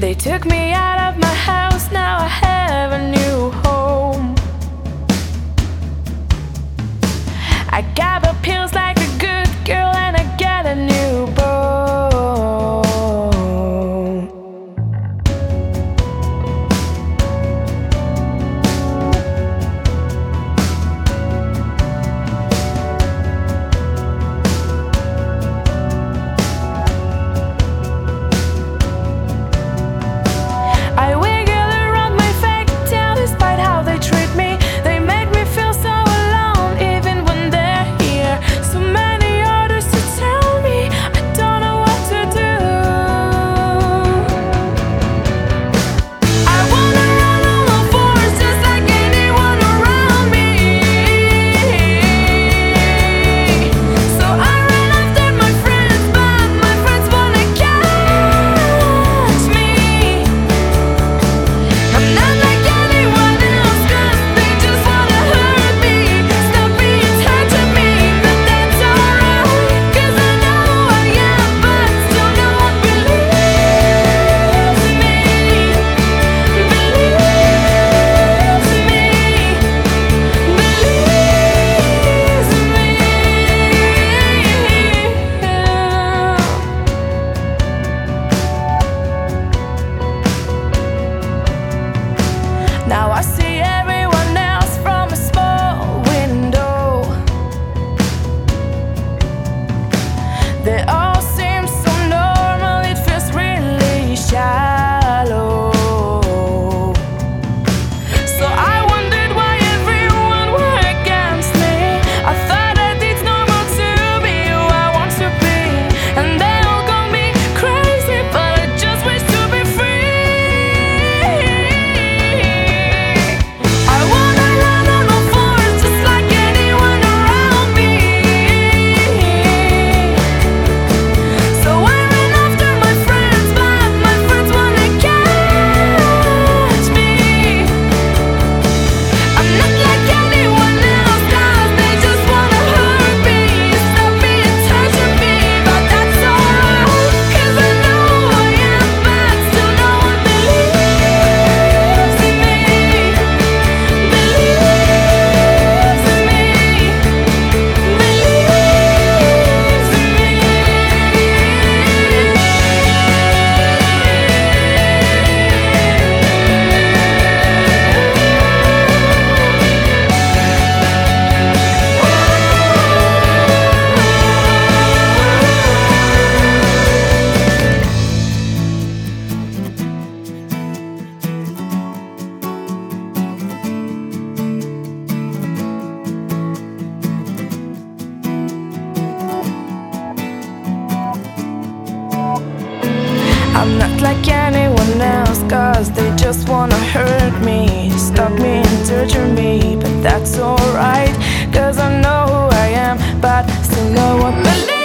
They took me out of my house, now I have a new home. I got the pills like a good girl, and I got a new bone. I wiggle around my fake tail despite how they treat me. They make me feel so alone even when they're here. So many orders to tell me I don't know what to do. I wanna run on all fours just like anyone around me. So I run after my friends, but my friends wanna catch me. I'm not like anyone else, 'cause they just wanna hurt me. Stop being tied to me, but that's alright, 'cause I know who I am, but still no one believes me. Now I see everyone else from a small window. They all seem so normal, it feels really shallow. So I wondered why everyone were against me. I thought that it's normal to be who I want to be, and they all call me crazy, but I just wish to be free. I wanna run on all fours just like anyone around me. So I run after my friends, but my friends wanna catch me. I'm not like anyone else, 'cause they just wanna hurt me. Stop being tied to me, but that's alright, 'cause I know who I am, but still no one believes in me. Believes in me. Believes in me. I'm not like anyone else, 'cause they just wanna hurt me. Stop me and torture me, but that's alright, 'cause I know who I am, but still no one believes.